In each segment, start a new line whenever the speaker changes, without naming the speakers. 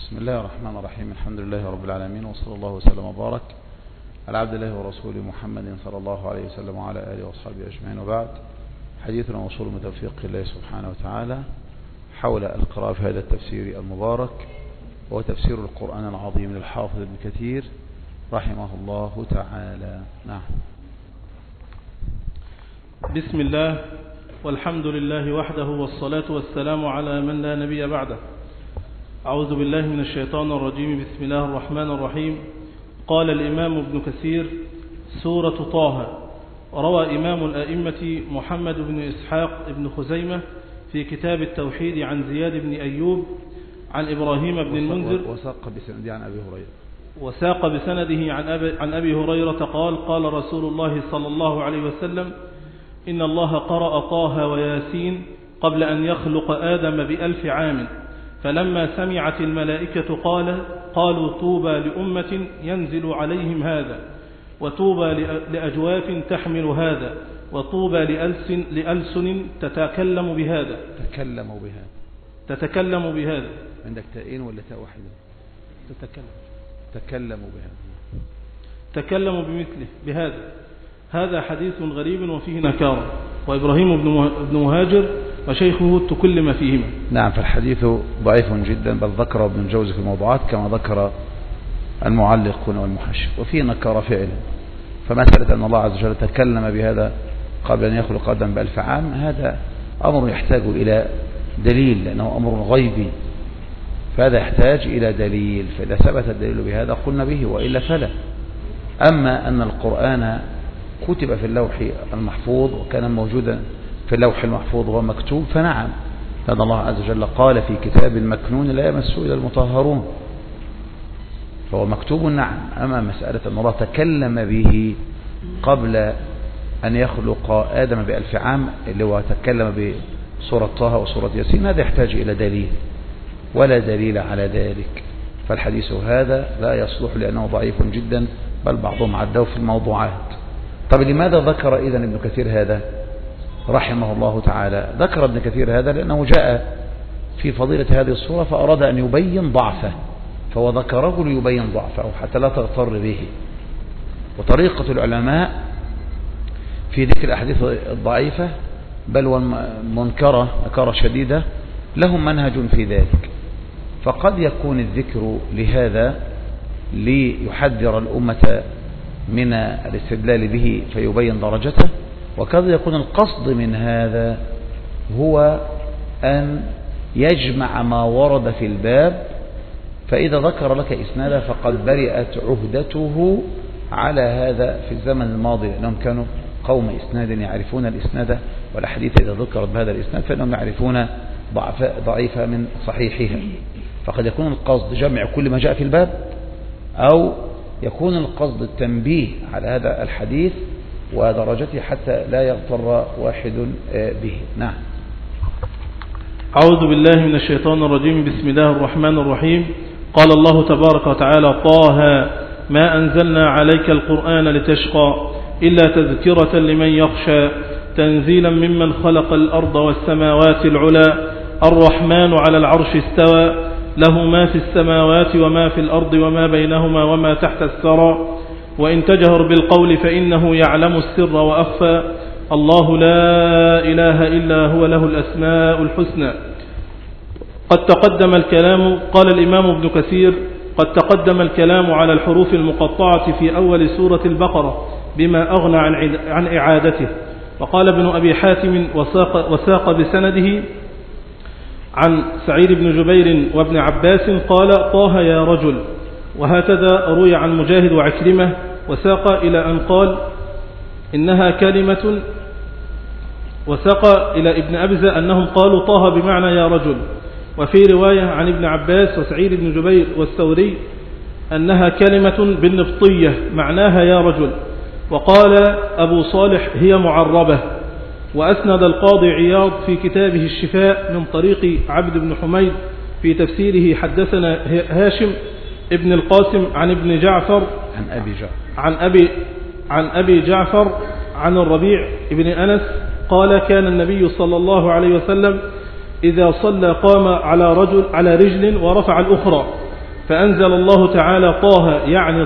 بسم الله الرحمن الرحيم. الحمد لله رب العالمين، وصلى الله وسلم وبارك على عبد الله ورسوله محمد صلى الله عليه وسلم وعلى آله وصحبه أجمعين. وبعد، حديثنا وصول من توفيق الله سبحانه وتعالى حول القراءة في هذا التفسير المبارك، وهو تفسير القرآن العظيم للحافظ ابن كثير رحمه الله تعالى. نعم.
بسم الله والحمد لله وحده، والصلاة والسلام على من لا نبي بعده. أعوذ بالله من الشيطان الرجيم. بسم الله الرحمن الرحيم. قال الإمام ابن كثير: سورة طه. روى إمام الأئمة محمد بن إسحاق بن خزيمة في كتاب التوحيد عن زياد بن أيوب عن إبراهيم بن المنذر، وساق بسنده عن أبي هريرة قال: قال رسول الله صلى الله عليه وسلم: إن الله قرأ طه وياسين قبل أن يخلق آدم ب1000 عام، فلما سمعت الملائكة قالوا: طوبى لأمة ينزل عليهم هذا، وطوبى لأجواف تحمل هذا، وطوبى لألسن تتكلم بهذا. تتكلم بهذا.
عندك تاءين ولا تاء واحدة؟ تكلم بهذا.
تكلم بمثله بهذا. هذا حديث غريب وفيه نكارة، وإبراهيم بن مهاجر وشيخه تكلم فيهما.
نعم، فالحديث ضعيف جدا، بل ذكر ابن الجوزي في الموضوعات كما ذكر المعلقون والمحشر، وفيه نكارة فعلا. فمسألة أن الله عز وجل تكلم بهذا قبل أن يخلق آدم ب1000 عام، هذا أمر يحتاج إلى دليل، لأنه أمر غيبي، فهذا يحتاج إلى دليل. فإذا ثبت الدليل بهذا قلنا به، وإلا فلا. أما أن القرآن كتب في اللوح المحفوظ وكان موجودا في اللوح المحفوظ ومكتوب، فنعم، لأن الله عز وجل قال في كتاب مكنون لا يمسه إلا المطهرون، فهو مكتوب. نعم. أما مسألة أن الله تكلم به قبل أن يخلق آدم ب1000 عام، اللي هو تكلم بسورة طه وسورة ياسين، هذا يحتاج إلى دليل، ولا دليل على ذلك. فالحديث هذا لا يصلح لأنه ضعيف جدا، بل بعضهم عداه في الموضوعات. طب لماذا ذكر إذن ابن كثير هذا رحمه الله تعالى؟ ذكر ابن كثير هذا لأنه جاء في فضيلة هذه الصورة فأراد أن يبين ضعفه، فهو ذكره ليبين ضعفه حتى لا تغتر به. وطريقة العلماء في ذكر الأحاديث الضعيفة بل والمنكرة نكارة شديدة لهم منهج في ذلك. فقد يكون الذكر لهذا ليحذر الأمة من الاستدلال به فيبين درجته، وقد يكون القصد من هذا هو أن يجمع ما ورد في الباب، فإذا ذكر لك إسنادا فقد برئت عهدته على هذا في الزمن الماضي، لأنهم كانوا قوم إسناد يعرفون الإسناد، والحديث إذا ذكرت بهذا الإسناد فإنهم يعرفون ضعيفة من صحيحها. فقد يكون القصد جمع كل ما جاء في الباب، أو يكون القصد التنبيه على هذا الحديث ودرجته حتى لا يغتر واحد به. نعم.
أعوذ بالله من الشيطان الرجيم. بسم الله الرحمن الرحيم. قال الله تبارك وتعالى: طه ما أنزلنا عليك القرآن لتشقى إلا تذكرة لمن يخشى تنزيلا ممن خلق الأرض والسماوات العلى الرحمن على العرش استوى له ما في السماوات وما في الأرض وما بينهما وما تحت الثرى وإن تجهر بالقول فإنه يعلم السر وأخفى الله لا إله إلا هو له الأسماء الحسنى. قد تقدم الكلام. قال الإمام ابن كثير: قد تقدم الكلام على الحروف المقطعة في أول سورة البقرة بما أغنى عن إعادته. وقال ابن أبي حاتم وساق بسنده عن سعيد بن جبير وابن عباس قال: طه يا رجل. وهكذا روي عن مجاهد وعكرمة، وساق إلى أن قال إنها كلمة، وساق إلى ابن أبزة أنهم قالوا طه بمعنى يا رجل. وفي رواية عن ابن عباس وسعيد بن جبير والثوري أنها كلمة بالنبطية معناها يا رجل. وقال أبو صالح هي معربة. وأسند القاضي عياض في كتابه الشفاء من طريق عبد بن حميد في تفسيره: حدثنا هاشم ابن القاسم عن ابن جعفر عن أبي جعفر عن الربيع ابن أنس قال: كان النبي صلى الله عليه وسلم إذا صلى قام على رجل على رجل ورفع الأخرى، فأنزل الله تعالى طه يعني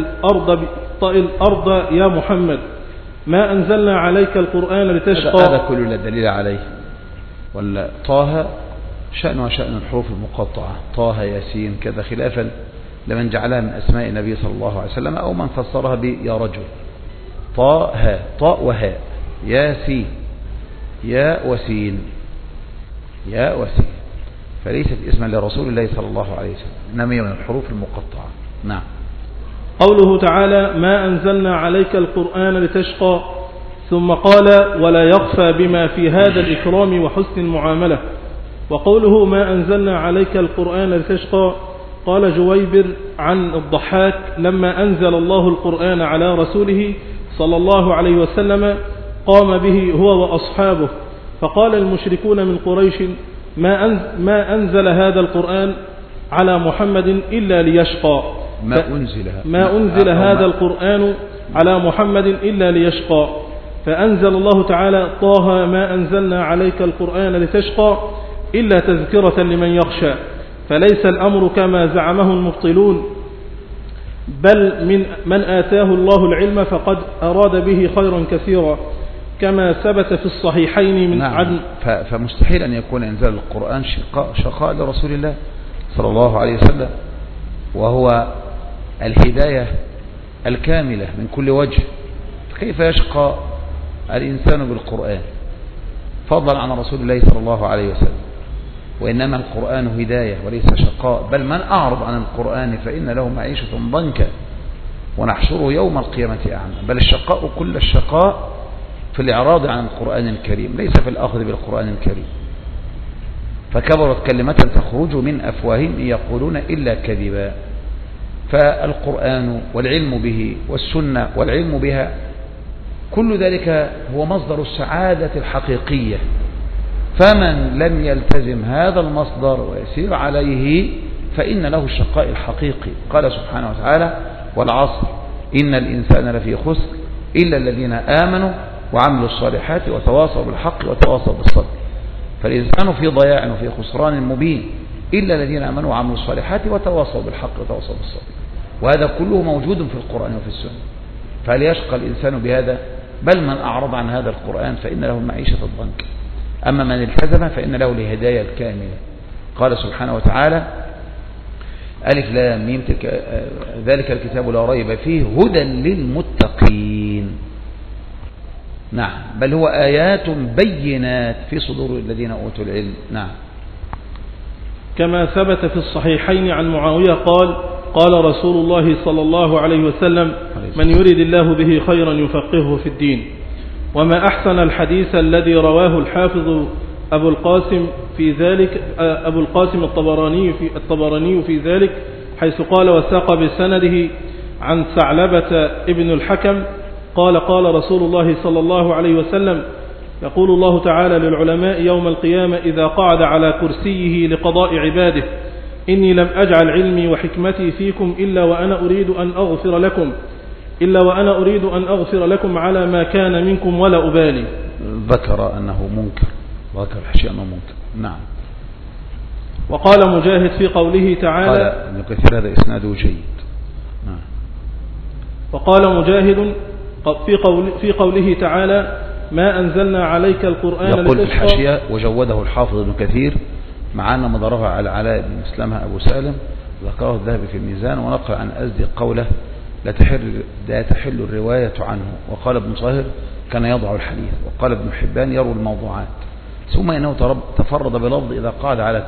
طئ الأرض يا محمد ما أنزلنا عليك القرآن لتشقى.
هذا كله دليل عليه. ولا طه شأنها شأن الحروف المقطعة، طه ياسين كذا، خلافا لمن جعلها من أسماء النبي صلى الله عليه وسلم أو من فسرها بيا رجل. طه طاء وهاء، ياسين ياء وسين، ياء وسين، فليست اسما لرسول الله صلى الله عليه وسلم، إنما من الحروف المقطعة. نعم.
قوله تعالى ما أنزلنا عليك القرآن لتشقى، ثم قال ولا يخفى بما في هذا الإكرام وحسن المعاملة. وقوله ما أنزلنا عليك القرآن لتشقى، قال جويبر عن الضحاك لما أنزل الله القرآن على رسوله صلى الله عليه وسلم قام به هو وأصحابه، فقال المشركون من قريش ما أنزل هذا القرآن على محمد إلا ليشقى. ما أنزل هذا القرآن على محمد إلا ليشقى. فأنزل الله تعالى طه ما أنزلنا عليك القرآن لتشقى إلا تذكرة لمن يخشى. فليس الأمر كما زعمه المبطلون، بل من آتاه الله العلم فقد أراد به خيرا كثيرا، كما ثبت في الصحيحين من عدم.
فمستحيل أن يكون إنزال القرآن شقاء لرسول الله صلى الله عليه وسلم، وهو الهداية الكاملة من كل وجه، فكيف يشقى الإنسان بالقرآن فضلا عن رسول الله صلى الله عليه وسلم؟ وإنما القرآن هداية وليس شقاء، بل من أعرض عن القرآن فإن له معيشة ضنكا ونحشره يوم القيامة أعمى. بل الشقاء كل الشقاء في الإعراض عن القرآن الكريم، ليس في الأخذ بالقرآن الكريم. فكبرت كلمة تخرج من أفواههم إن يقولون إلا كذبا. فالقرآن والعلم به والسنة والعلم بها كل ذلك هو مصدر السعادة الحقيقية، فمن لم يلتزم هذا المصدر ويسير عليه فإن له الشقاء الحقيقي. قال سبحانه وتعالى والعصر إن الإنسان لفي خسر إلا الذين آمنوا وعملوا الصالحات وتواصوا بالحق وتواصوا بالصبر. فالإنسان في ضياع وفي خسران مبين إلا الذين آمنوا وعملوا الصالحات وتواصوا بالحق وتواصوا بالصبر. وهذا كله موجود في القرآن وفي السنة. فهل يشقى الإنسان بهذا؟ بل من أعرض عن هذا القرآن فإن له معيشة الضنك، أما من التزم فإن له الهداية الكاملة. قال سبحانه وتعالى ألف لام ميم ذلك الكتاب لا ريب فيه هدى للمتقين. نعم، بل هو آيات بينات في صدور الذين أوتوا العلم. نعم.
كما ثبت في الصحيحين عن معاوية قال رسول الله صلى الله عليه وسلم من يريد الله به خيرا يفقهه في الدين. وما أحسن الحديث الذي رواه الحافظ أبو القاسم الطبراني في ذلك، حيث قال وساق بسنده عن ثعلبة ابن الحكم قال رسول الله صلى الله عليه وسلم يقول الله تعالى للعلماء يوم القيامة إذا قعد على كرسيه لقضاء عباده إني لم أجعل علمي وحكمتي فيكم إلا وأنا أريد أن أغفر لكم على ما كان منكم ولا أبالي.
ذكر أنه منكر، ذكر الحشي أنه منكر. نعم.
وقال مجاهد في قوله تعالى،
قال ابن كثير هذا إسناده جيد. نعم.
وقال مجاهد في قوله تعالى ما أنزلنا عليك القرآن
يقول في الحاشية وجوده الحافظ ابن كثير مع أن مضره على علاء بن مسلمة أبو سالم، ذكره الذهبي في الميزان، ونقل عن أزدي قوله لا تحل الرواية عنه. وقال ابن طاهر كان يضع الحديث. وقال ابن حبان يروي الموضوعات. ثم إنه تفرد بلفظ إذا قعد على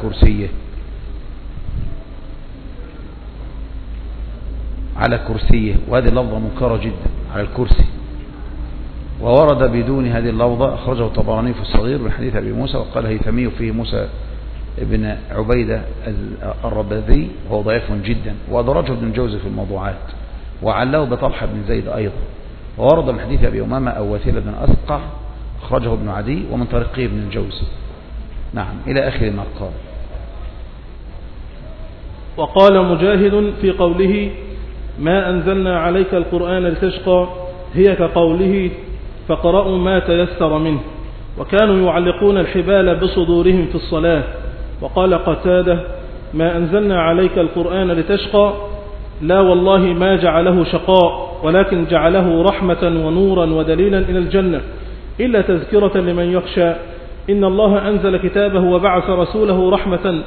كرسيه، وهذه اللفظة منكرة جدا على الكرسي. وورد بدون هذه اللفظة أخرجه الطبراني في الصغير من حديث أبي موسى، وقال هيثمي فيه موسى ابن عبيدة الرباذي وهو ضعيف جدا، وأدرجه ابن الجوزي في الموضوعات، وعله بطلحة بن زيد أيضا. وورد من حديث أبي أمامة أو وثيلة بن أسقع أخرجه ابن عدي ومن طريقه ابن الجوزي. نعم، إلى آخر ما قال.
وقال مجاهد في قوله ما أنزلنا عليك القرآن لتشقى هي كقوله فقرأوا ما تيسر منه، وكانوا يعلقون الحبال بصدورهم في الصلاة. وقال قتادة ما أنزلنا عليك القرآن لتشقى، لا والله ما جعله شقاء، ولكن جعله رحمة ونورا ودليلا إلى الجنة، إلا تذكرة لمن يخشى. إن الله أنزل كتابه وبعث رسوله رحمة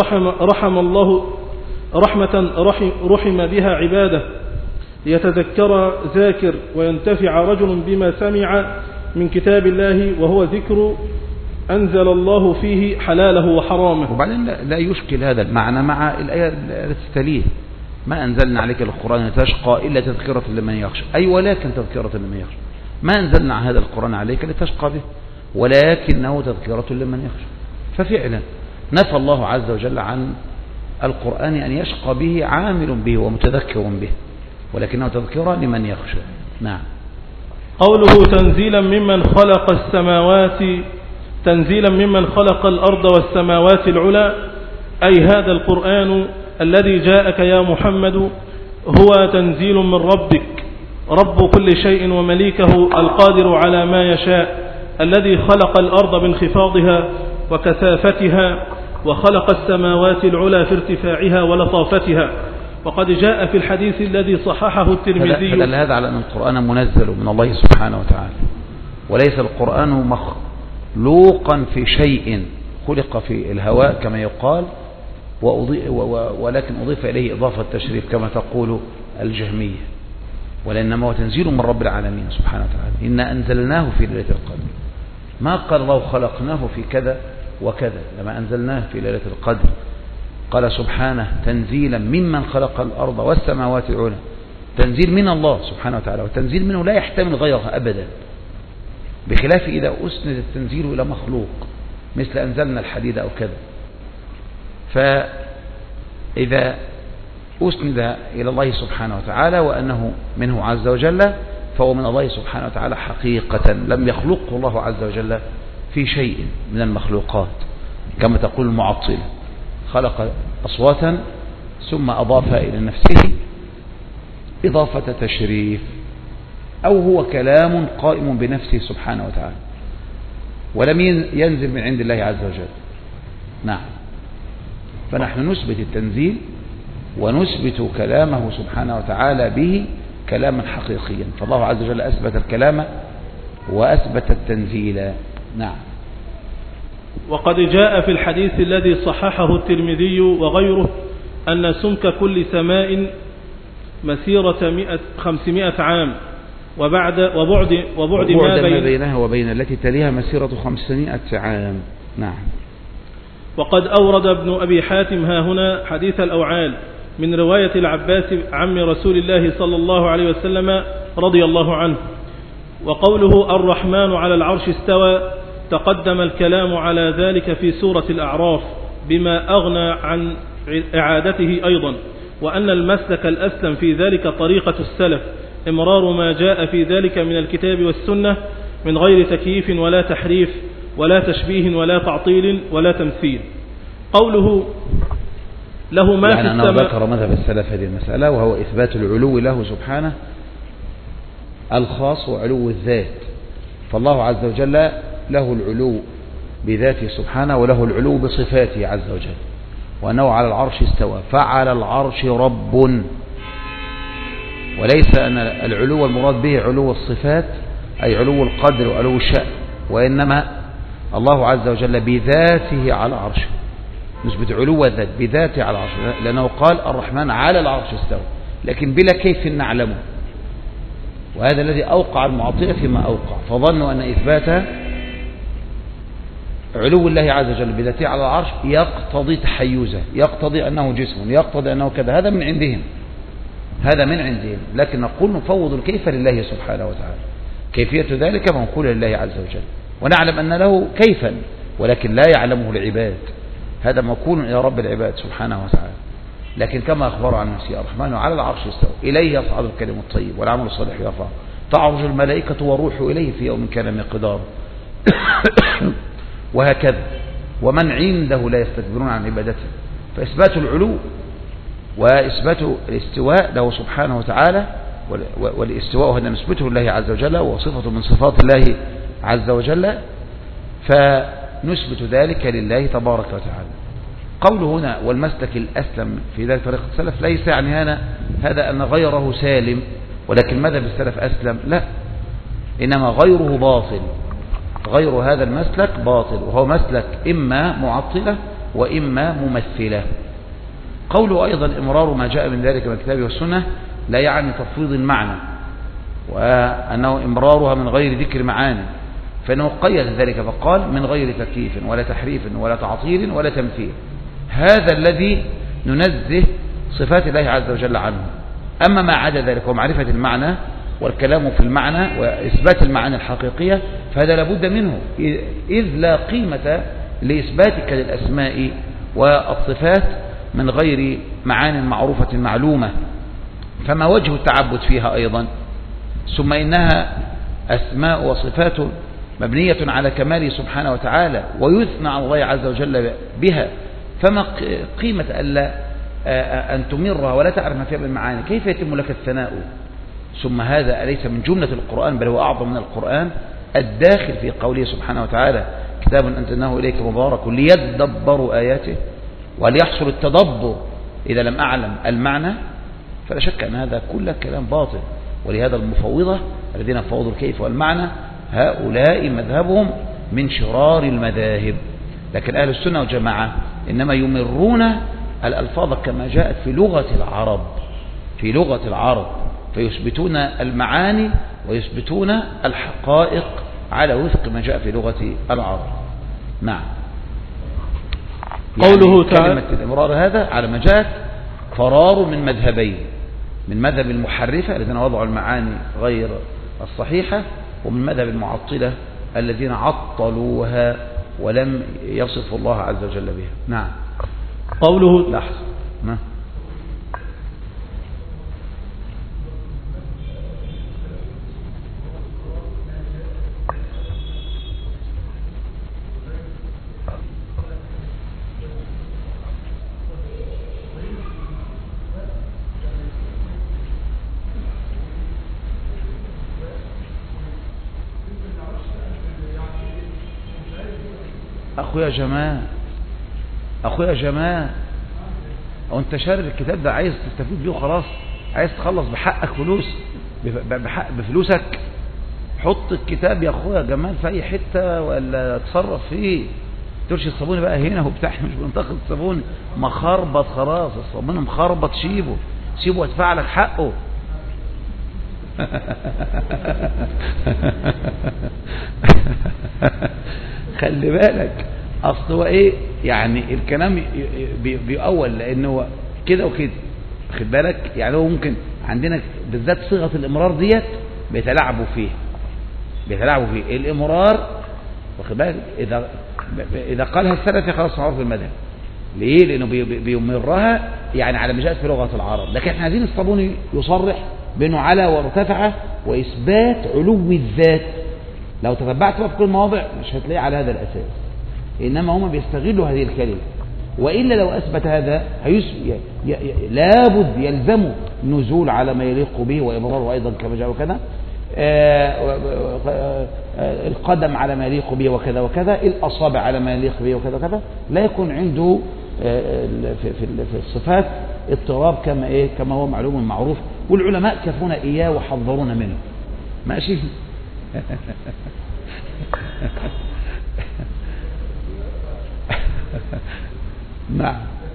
رحم بها عباده، ليتذكر ذاكر وينتفع رجل بما سمع من كتاب الله، وهو ذكر أنزل الله فيه حلاله وحرامه.
وبعدين لا يشكل هذا المعنى مع الآية التي تليه: ما أنزلنا عليك القرآن لتشقى إلا تذكرة لمن يخشى، أي ولكن تذكرة لمن يخشى. ما أنزلنا هذا القرآن عليك لتشقى به، ولكنه تذكرة لمن يخشى. ففعلا نفى الله عز وجل عن القرآن أن يشقى به عامل به ومتذكر به، ولكنه تذكرة لمن يخشى. نعم.
قوله تنزيلا ممن خلق الأرض والسماوات العلى، أي هذا القرآن الذي جاءك يا محمد هو تنزيل من ربك، رب كل شيء ومليكه، القادر على ما يشاء، الذي خلق الأرض بانخفاضها وكثافتها، وخلق السماوات العلى في ارتفاعها ولطافتها. وقد جاء في الحديث الذي صححه الترمذي.
فدل هذا على أن القرآن منزل من الله سبحانه وتعالى، وليس القرآن مخلوقا في شيء خلق في الهواء كما يقال، ولكن أضيف إليه إضافة تشريف كما تقول الجهمية، ولإنما هو تنزيل من رب العالمين سبحانه وتعالى. إنا أنزلناه في ليلة القدر، ما قال الله خلقناه في كذا وكذا، لما أنزلناه في ليلة القدر قال سبحانه تنزيلا ممن خلق الأرض والسماوات العلى، تنزيل من الله سبحانه وتعالى، والتنزيل منه لا يحتمل غيره أبدا، بخلاف إذا أسند التنزيل إلى مخلوق مثل أنزلنا الحديد أو كذا. فإذا أسند إلى الله سبحانه وتعالى وأنه منه عز وجل، فهو من الله سبحانه وتعالى حقيقة، لم يخلقه الله عز وجل في شيء من المخلوقات كما تقول المعطلة، خلق أصواتا ثم أضافها إلى نفسه إضافة تشريف، أو هو كلام قائم بنفسه سبحانه وتعالى ولم ينزل من عند الله عز وجل. نعم. فنحن نثبت التنزيل ونثبت كلامه سبحانه وتعالى به كلاما حقيقيا، فالله عز وجل أثبت الكلام وأثبت التنزيل. نعم.
وقد جاء في الحديث الذي صححه الترمذي وغيره أن سمك كل سماء مسيرة 500 عام، وبعد ما
بينها وبين التي تليها مسيرة 500 عام. نعم.
وقد أورد ابن أبي حاتم ها هنا حديث الأوعال من رواية العباس عم رسول الله صلى الله عليه وسلم رضي الله عنه. وقوله الرحمن على العرش استوى، تقدم الكلام على ذلك في سورة الأعراف بما أغنى عن إعادته أيضا، وأن المسلك الأسلم في ذلك طريقة السلف، إمرار ما جاء في ذلك من الكتاب والسنة من غير تكييف ولا تحريف ولا تشبيه ولا تعطيل ولا تمثيل. قوله له ما في
السماء، أنا ذكر مذهب السلف هذه المسألة، وهو إثبات العلو له سبحانه الخاص وعلو الذات. فالله عز وجل له العلو بذاته سبحانه، وله العلو بصفاته عز وجل، وأنه على العرش استوى، فعلى العرش رب، وليس أن العلو المراد به علو الصفات أي علو القدر وعلو الشأن، وإنما الله عز وجل بذاته على عرشه، نثبت علو الذات بذاته على العرش، لأنه قال الرحمن على العرش استوى، لكن بلا كيف نعلمه، وهذا الذي أوقع المعطلة فيما أوقع، فظنوا أن إثبات علو الله عز وجل بذاته على العرش يقتضي تحيزه، يقتضي أنه جسم، يقتضي أنه كذا، هذا من عندهم، هذا من عندهم، لكن نقول نفوض الكيف لله سبحانه وتعالى، كيفية ذلك منقولة لله عز وجل، ونعلم أن له كيفا ولكن لا يعلمه العباد، هذا موكول إلى رب العباد سبحانه وتعالى. لكن كما أخبر عن نفسه الرحمن على العرش استوى، إليه يصعد الكلم الطيب والعمل الصالح يرفعه، تعرج الملائكة والروح إليه في يوم كان مقداره وهكذا، ومن عنده لا يستكبرون عن عبادته. فإثبات العلو وإثبات الاستواء له سبحانه وتعالى، والاستواء هذا نثبته لله عز وجل وصفة من صفات الله عز وجل، فنثبت ذلك لله تبارك وتعالى. قوله هنا والمسلك الأسلم في ذلك طريقة السلف ليس يعني هذا أن غيره سالم ولكن مذهب السلف أسلم، لا، إنما غيره باطل، غير هذا المسلك باطل، وهو مسلك إما معطلة وإما ممثلة. قوله أيضا إمرار ما جاء من ذلك من الكتاب والسنة لا يعني تفويض المعنى، وأنه إمرارها من غير ذكر معاني، فإنه قيد ذلك فقال من غير تكييف ولا تحريف ولا تعطيل ولا تمثيل. هذا الذي ننزه صفات الله عز وجل عنه. أما ما عدا ذلك ومعرفة المعنى والكلام في المعنى وإثبات المعاني الحقيقية فهذا لابد منه، إذ لا قيمة لإثباتك للأسماء والصفات من غير معان معروفة معلومة، فما وجه التعبد فيها أيضا؟ ثم إنها أسماء وصفات مبنية على كماله سبحانه وتعالى ويثنى على الله عز وجل بها، فما قيمة أن تمرها ولا تعرف ما فيها بالمعاني؟ كيف يتم لك الثناء؟ ثم هذا أليس من جملة القرآن بل هو أعظم من القرآن الداخل في قوله سبحانه وتعالى كتاب أنزلناه إليك مبارك ليدبروا آياته وليحصل التدبر إذا لم أعلم المعنى، فلا شك أن هذا كله كلام باطل. ولهذا المفوضة الذين فوضوا الكيف والمعنى هؤلاء مذهبهم من شرار المذاهب، لكن أهل السنة والجماعة إنما يمرون الألفاظ كما جاءت في لغة العرب، في لغة العرب، فيثبتون المعاني ويثبتون الحقائق على وفق ما جاء في لغة العرب. نعم.
قوله
يعني
تعالى
كلمة الإمرار هذا على ما جاءت فرار من مذهبين، من مذهب المحرفة الذين وضعوا المعاني غير الصحيحة، ومن مذهب المعطلة الذين عطلوها ولم يصفوا الله عز وجل بها. نعم.
قوله
لحظة. نعم. أخويا جماعة أو أنت شاري الكتاب ده عايز تستفيد بيه وخلاص، عايز تخلص بحقك فلوس بفلوسك، حط الكتاب يا أخويا جمال في أي حتة ولا تصرف فيه. ترشي الصابون بقى هنا وبتاع، مش بنتقد الصابون مخربط خلاص، الصابون مخربط، سيبه وادفع لك حقه. خلي بالك، اصل هو ايه يعني الكلام بيؤول لانه كده وكده، خد بالك، يعني هو ممكن عندنا بالذات صيغه الامرار ديت بيتلاعبوا فيه الامرار، واخد بالك، اذا قالها السلفي خلاص معروف المذهب. ليه؟ لانه بيمرها يعني على ما جاءت في لغه العرب، لكن احنا عايزين الصابوني يصرح بانه على وارتفع واثبات علو الذات. لو تتبعت بقى في كل المواضع مش هتلاقي على هذا الاساس، انما هم بيستغلوا هذه الكلمه، والا لو اثبت هذا لابد يلزمه نزول على ما يليق به وابراره ايضا كما جاء وكذا، القدم على ما يليق به وكذا وكذا، الاصابع على ما يليق به وكذا وكذا، لا يكون عنده في الصفات اضطراب كما هو معلوم معروف، والعلماء كفونا اياه وحذرونا منه. ماشي. نعم.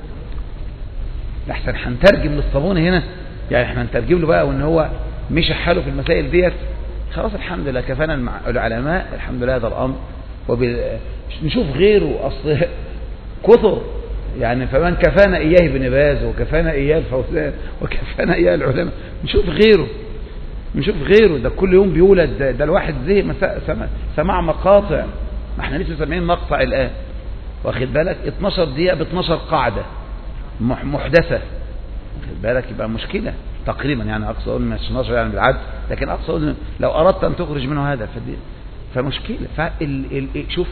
احسن هنترجم للصابون هنا، يعني احنا هنترجم له بقى وان هو مش حاله في المسائل ديت، خلاص الحمد لله كفانا العلماء الحمد لله هذا الامر، نشوف غيره، اصل كثر يعني، فمن كفانا اياه ابن باز وكفانا اياه الفوزان وكفانا اياه العلماء، نشوف غيره، ده كل يوم بيولد، ده الواحد زهق سماع مقاطع، ما احنا لسه سامعين مقطع الان، واخد بالك، 12 دقيقة ب 12 قاعدة محدثة، واخد بالك، يبقى مشكلة تقريبا، يعني اقصى اقول من 12 يعني بالعد، لكن اقصى اقول لو اردت ان تخرج منه هذا فمشكلة. شوف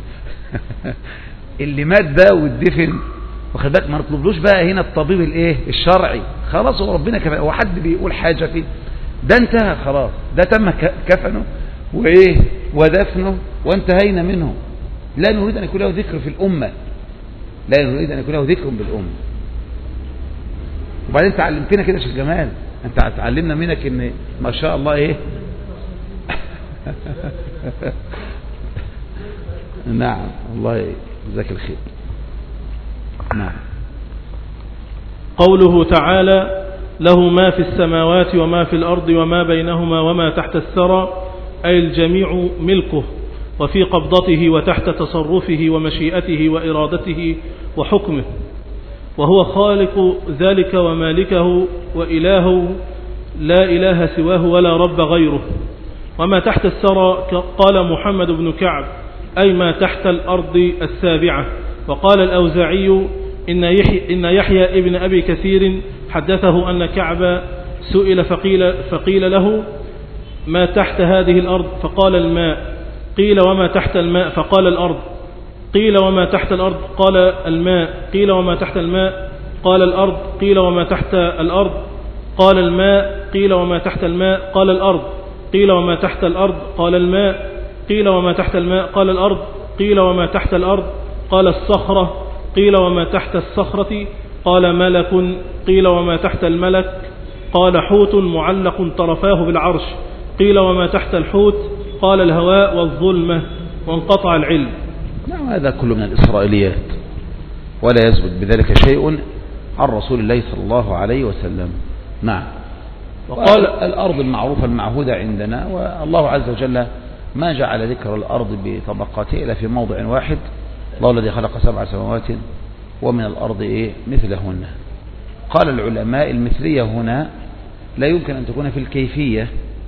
اللي مات ده والدفن، واخد بالك، ما نطلبلوش بقى هنا الطبيب الشرعي، خلاص هو ربنا كفى، هو حد بيقول حاجة فيه، ده انتهى خلاص، ده تم كفنه ودفنه وانتهينا منه، لا نريد أن يكون له ذكر في الأمة، لا نريد أن يكون له ذكر بالأم. وبعدين تعلمتنا كده يا شيخ جمال، أنت تعلمنا منك إن ما شاء الله إيه نعم الله جزاك الخير. نعم.
قوله تعالى له ما في السماوات وما في الأرض وما بينهما وما تحت الثرى، أي الجميع ملكه وفي قبضته وتحت تصرفه ومشيئته وإرادته وحكمه، وهو خالق ذلك ومالكه وإلهه لا إله سواه ولا رب غيره. وما تحت الثرى قال محمد بن كعب أي ما تحت الأرض السابعة. وقال الأوزاعي إن يحيى ابن أبي كثير حدثه أن كعب سئل فقيل له ما تحت هذه الأرض؟ فقال الماء. قيل وما تحت الماء؟ فقال الأرض. قيل وما تحت الأرض؟ قال الماء. قيل وما تحت الماء؟ قال الأرض. قيل وما تحت الأرض؟ قال الماء. قيل وما تحت الماء؟ قال الأرض. قيل وما تحت الأرض؟ قال الماء. قيل وما تحت الماء؟ قال الأرض. قيل وما تحت الأرض؟ قال الصخرة. قيل وما تحت الصخرة؟ قال ملك. قيل وما تحت الملك؟ قال حوت معلق طرفاه بالعرش. قيل وما تحت الحوت؟ قال الهواء والظلمة. وانقطع العلم.
نعم هذا كله من الإسرائيليات ولا يثبت بذلك شيء عن رسول الله صلى الله عليه وسلم. نعم. وقال الأرض المعروفة المعهودة عندنا، والله عز وجل ما جعل ذكر الأرض بطبقاتها إلا في موضع واحد، الله الذي خلق 7 سماوات ومن الأرض مثلهن. قال العلماء المثلية هنا لا يمكن أن تكون في الكيفية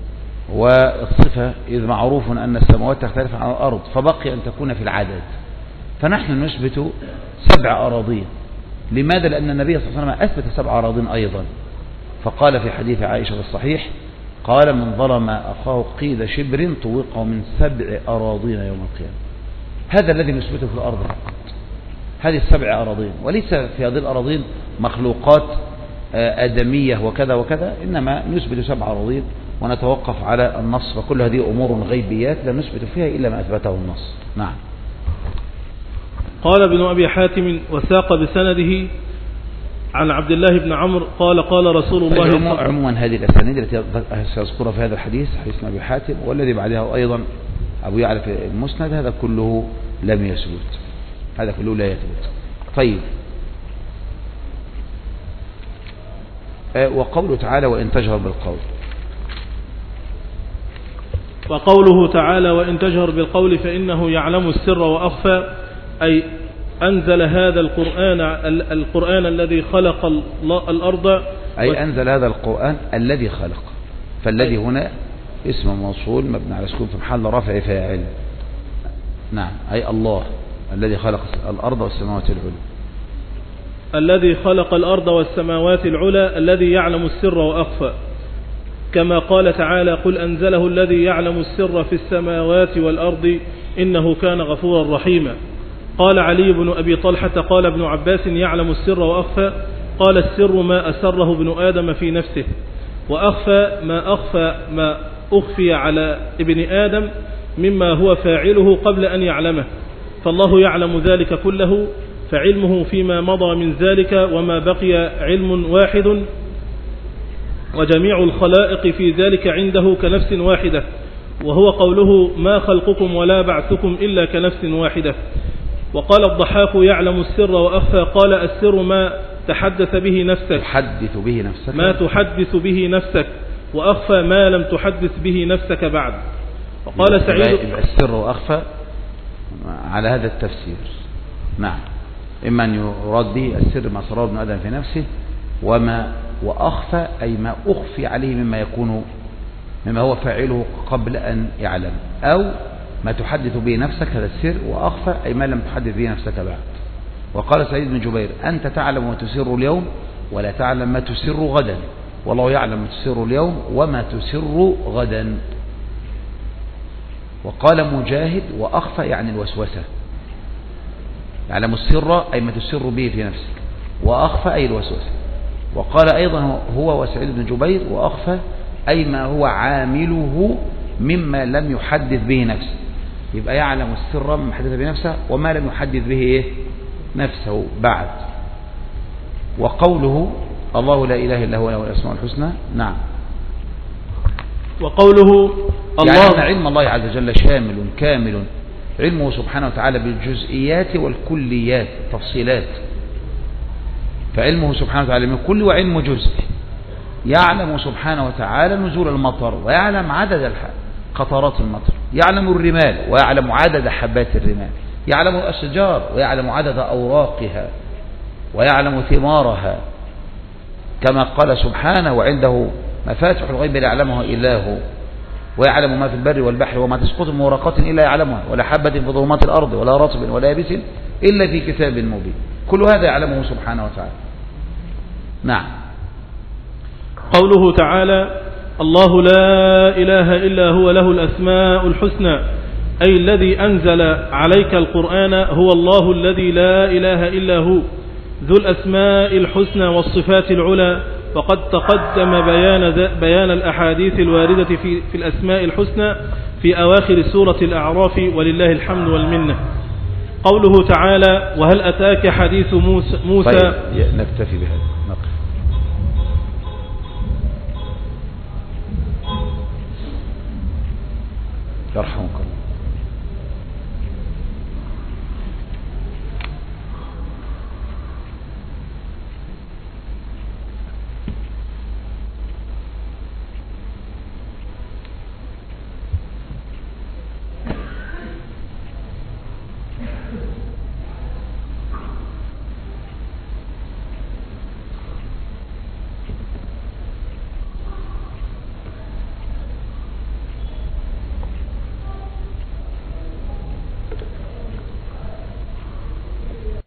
والصفة، إذ معروف أن السماوات تختلف عن الأرض، فبقي أن تكون في العدد. فنحن نثبت 7 أراضين. لماذا؟ لأن النبي صلى الله عليه وسلم أثبت 7 أراضين أيضا، فقال في حديث عائشة الصحيح قال من ظلم أخاه قيد شبر طوقه من 7 أراضين يوم القيامة. هذا الذي نثبته في الأرض فقط، هذه 7 أراضين، وليس في هذه الأراضين مخلوقات آدمية وكذا وكذا، إنما نثبت 7 أراضين ونتوقف على النص، فكل هذه أمور غيبيات لا نثبت فيها إلا ما أثبته النص. نعم.
قال ابن أبي حاتم وساق بسنده عن عبد الله بن عمرو قال قال رسول الله
عموما هذه الأسانيد التي سأذكرها في هذا الحديث، حديث أبي حاتم والذي بعدها أيضا أبو يعلى في المسند، هذا كله لم يثبت، هذا كله لا يثبت. طيب، وقوله تعالى وإن تجهر بالقول،
وقوله تعالى وإن تجهر بالقول فإنه يعلم السر وأخفى، أي أنزل هذا القرآن الذي خلق الأرض،
أي أنزل هذا القرآن الذي خلق، فالذي هنا اسم موصول مبني على سكون في محل رفع فاعل. نعم، أي الله الذي خلق الأرض والسماوات العلى،
الذي خلق الأرض والسماوات العلى الذي يعلم السر وأخفى، كما قال تعالى قل أنزله الذي يعلم السر في السماوات والأرض إنه كان غفورا رحيما. قال علي بن أبي طلحة قال ابن عباس يعلم السر وأخفى، قال السر ما أسره ابن آدم في نفسه، وأخفى ما أخفي على ابن آدم مما هو فاعله قبل أن يعلمه، فالله يعلم ذلك كله، فعلمه فيما مضى من ذلك وما بقي علم واحد، وجميع الخلائق في ذلك عنده كنفس واحدة، وهو قوله ما خلقكم ولا بعثكم إلا كنفس واحدة. وقال الضحاك يعلم السر وأخفى، قال السر ما تحدث به نفسك، ما تحدث به نفسك، وأخفى ما لم تحدث به نفسك بعد. وقال سعيد
السر وأخفى على هذا التفسير. نعم، إما أن يراد به السر ما صراه ابن آدم في نفسه، وأخفى أي ما أخفي عليه مما هو فاعله قبل أن يعلم، أو ما تحدث به نفسك هذا السر، وأخفى أي ما لم تحدث به نفسك بعد. وقال سعيد بن جبير أنت تعلم ما تسر اليوم ولا تعلم ما تسر غدا، والله يعلم ما تسر اليوم وما تسر غدا. وقال مجاهد وأخفى يعني الوسوسة، يعلم السر أي ما تسر به في نفسك، وأخفى أي الوسوسة. وقال أيضا هو وسعيد بن جبير وأخفى أي ما هو عامله مما لم يحدث به نفسه، يبقى يعلم السر مما حدث به نفسه وما لم يحدث به نفسه بعد. وقوله الله لا إله إلا هو له الأسماء الحسنى. نعم.
وقوله الله
يعني أن علم الله عز وجل شامل كامل، علمه سبحانه وتعالى بالجزئيات والكليات التفصيلات، فعلمه سبحانه وتعالى من كل وعلم جزء. يعلم سبحانه وتعالى نزول المطر، ويعلم عدد قطرات المطر، يعلم الرمال ويعلم عدد حبات الرمال، يعلم الأشجار ويعلم عدد أوراقها ويعلم ثمارها، كما قال سبحانه وعنده مفاتح الغيب لا يعلمها إلا هو، ويعلم ما في البر والبحر وما تسقط من ورقة إلا يعلمها، ولا حبة في ظلمات الأرض ولا رطب ولا يابس إلا في كتاب مبين. كل هذا يعلمه سبحانه وتعالى. نعم.
قوله تعالى الله لا إله إلا هو له الأسماء الحسنى، أي الذي أنزل عليك القرآن هو الله الذي لا إله إلا هو ذو الأسماء الحسنى والصفات العلى. وقد تقدم بيان الأحاديث الواردة في الأسماء الحسنى في أواخر سورة الأعراف، ولله الحمد والمنة. قوله تعالى وهل أتاك حديث موسى.
طيب نكتفي بهذا، نقف. يرحمك الله.